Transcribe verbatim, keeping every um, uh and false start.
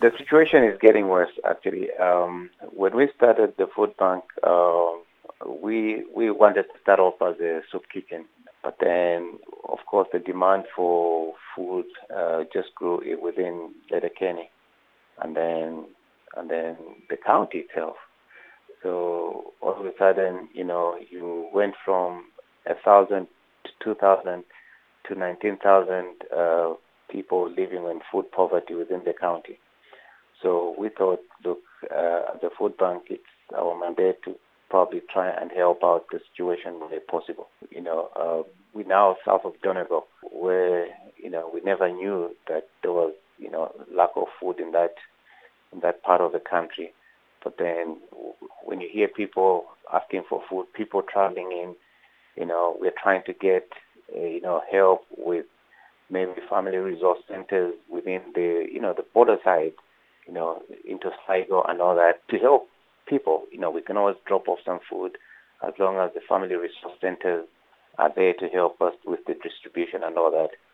The situation is getting worse, actually. Um, when we started the food bank, uh, we we wanted to start off as a soup kitchen, but then, of course, the demand for food uh, just grew i- within Letterkenny, and then and then the county itself. So all of a sudden, you know, you went from a thousand to two thousand to nineteen thousand uh, people living in food poverty within the county. So we thought, look, uh, the food bank, it's our mandate to probably try and help out the situation where possible. You know, uh, we now south of Donegal, where you know we never knew that there was you know lack of food in that in that part of the country. But then w- when you hear people asking for food, people traveling in, you know, we're trying to get uh, you know help with maybe family resource centers within the, you know, the border side, you know, into Sligo and all that to help people. You know, we can always drop off some food as long as the family resource centers are there to help us with the distribution and all that.